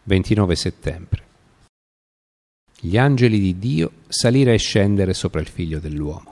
29 settembre. Gli angeli di Dio salire e scendere sopra il Figlio dell'uomo.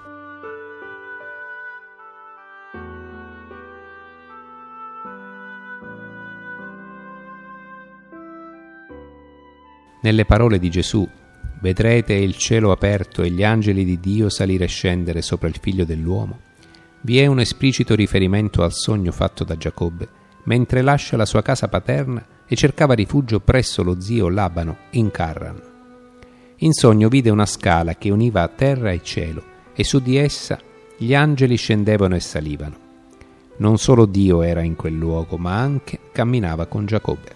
Nelle parole di Gesù, vedrete il cielo aperto e gli angeli di Dio salire e scendere sopra il Figlio dell'uomo, vi è un esplicito riferimento al sogno fatto da Giacobbe mentre lascia la sua casa paterna e cercava rifugio presso lo zio Labano in Carran. In sogno vide una scala che univa terra e cielo e su di essa gli angeli scendevano e salivano. Non solo Dio era in quel luogo, ma anche camminava con Giacobbe.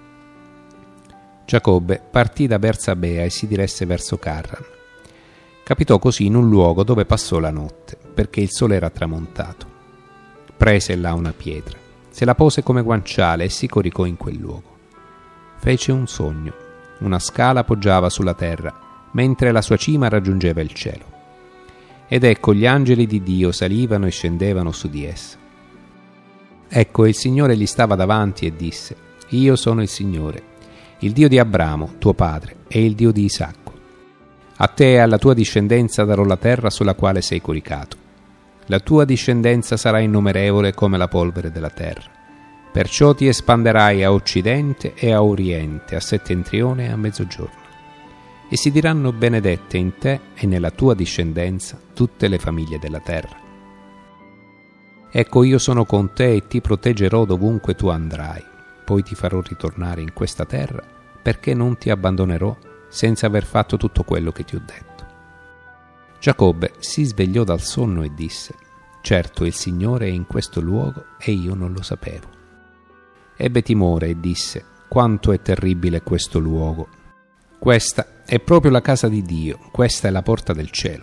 Giacobbe partì da Bersabea e si diresse verso Carran. Capitò così in un luogo dove passò la notte, perché il sole era tramontato. Prese là una pietra, se la pose come guanciale e si coricò in quel luogo. Fece un sogno. Una scala poggiava sulla terra, mentre la sua cima raggiungeva il cielo. Ed ecco gli angeli di Dio salivano e scendevano su di essa. Ecco il Signore gli stava davanti e disse: Io sono il Signore, il Dio di Abramo, tuo padre, e il Dio di Isacco. A te e alla tua discendenza darò la terra sulla quale sei coricato. La tua discendenza sarà innumerevole come la polvere della terra. Perciò ti espanderai a occidente e a oriente, a settentrione e a mezzogiorno. E si diranno benedette in te e nella tua discendenza tutte le famiglie della terra. Ecco, io sono con te e ti proteggerò dovunque tu andrai. Poi ti farò ritornare in questa terra, perché non ti abbandonerò senza aver fatto tutto quello che ti ho detto. Giacobbe si svegliò dal sonno e disse: Certo, il Signore è in questo luogo e io non lo sapevo. Ebbe timore e disse: Quanto è terribile questo luogo! Questa è proprio la casa di Dio, questa è la porta del cielo.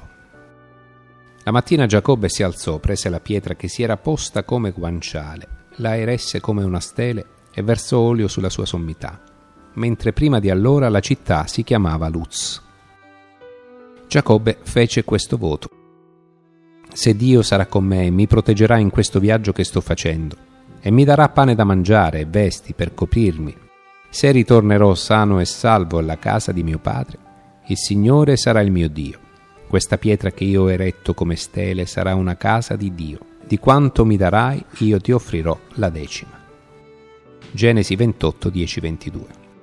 La mattina Giacobbe si alzò, prese la pietra che si era posta come guanciale, la eresse come una stele e versò olio sulla sua sommità, mentre prima di allora la città si chiamava Luz. Giacobbe fece questo voto: Se Dio sarà con me e mi proteggerà in questo viaggio che sto facendo, e mi darà pane da mangiare e vesti per coprirmi, se ritornerò sano e salvo alla casa di mio padre, il Signore sarà il mio Dio. Questa pietra che io ho eretto come stele sarà una casa di Dio. Di quanto mi darai, io ti offrirò la decima. Genesi 28, 10-22.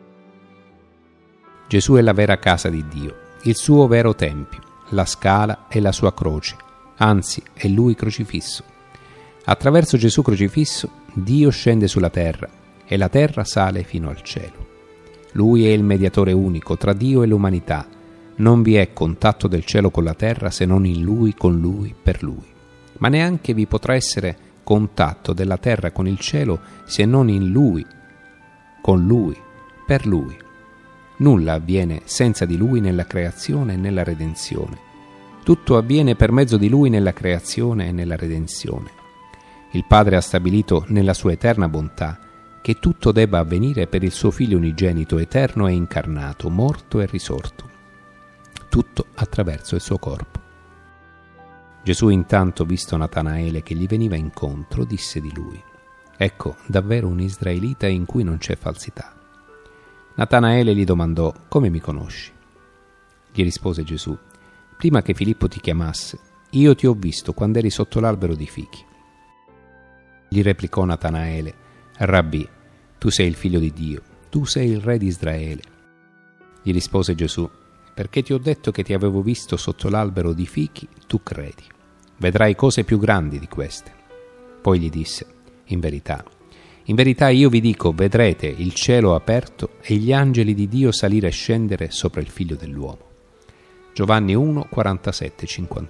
Gesù è la vera casa di Dio, il suo vero tempio, la scala è la sua croce, anzi è Lui crocifisso. Attraverso Gesù crocifisso, Dio scende sulla terra e la terra sale fino al cielo. Lui è il mediatore unico tra Dio e l'umanità. Non vi è contatto del cielo con la terra se non in Lui, con Lui, per Lui. Ma neanche vi potrà essere contatto della terra con il cielo se non in Lui, con Lui, per Lui. Nulla avviene senza di Lui nella creazione e nella redenzione. Tutto avviene per mezzo di Lui nella creazione e nella redenzione. Il Padre ha stabilito nella sua eterna bontà che tutto debba avvenire per il suo Figlio unigenito, eterno e incarnato, morto e risorto. Tutto attraverso il suo corpo. Gesù intanto, visto Natanaele che gli veniva incontro, disse di lui: Ecco, davvero un israelita in cui non c'è falsità. Natanaele gli domandò: Come mi conosci? Gli rispose Gesù: Prima che Filippo ti chiamasse, io ti ho visto quando eri sotto l'albero di fichi. Gli replicò Natanaele: Rabbì, tu sei il figlio di Dio, tu sei il re di Israele. Gli rispose Gesù: Perché ti ho detto che ti avevo visto sotto l'albero di fichi, tu credi. Vedrai cose più grandi di queste. Poi gli disse: In verità io vi dico, vedrete il cielo aperto e gli angeli di Dio salire e scendere sopra il Figlio dell'uomo. Giovanni 1, 47-51.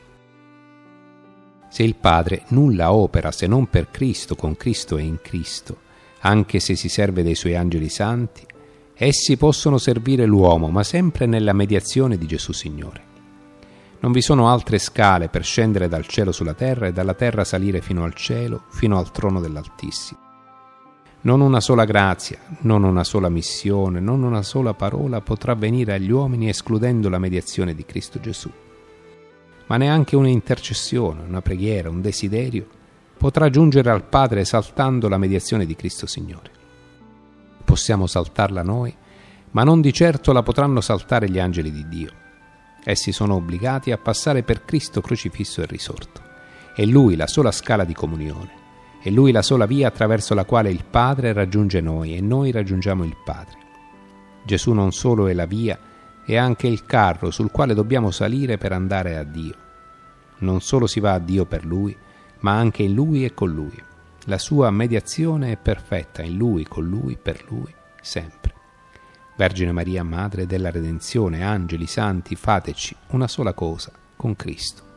Se il Padre nulla opera se non per Cristo, con Cristo e in Cristo, anche se si serve dei Suoi angeli santi, essi possono servire l'uomo, ma sempre nella mediazione di Gesù Signore. Non vi sono altre scale per scendere dal cielo sulla terra e dalla terra salire fino al cielo, fino al trono dell'Altissimo. Non una sola grazia, non una sola missione, non una sola parola potrà venire agli uomini escludendo la mediazione di Cristo Gesù. Ma neanche un'intercessione, una preghiera, un desiderio potrà giungere al Padre saltando la mediazione di Cristo Signore. possiamo saltarla noi, ma non di certo la potranno saltare gli angeli di Dio. Essi sono obbligati a passare per Cristo crocifisso e risorto. È Lui la sola scala di comunione, è Lui la sola via attraverso la quale il Padre raggiunge noi e noi raggiungiamo il Padre. Gesù non solo è la via, è anche il carro sul quale dobbiamo salire per andare a Dio. Non solo si va a Dio per Lui, ma anche in Lui e con Lui. La sua mediazione è perfetta in Lui, con Lui, per Lui, sempre. Vergine Maria, Madre della Redenzione, angeli, santi, fateci una sola cosa con Cristo.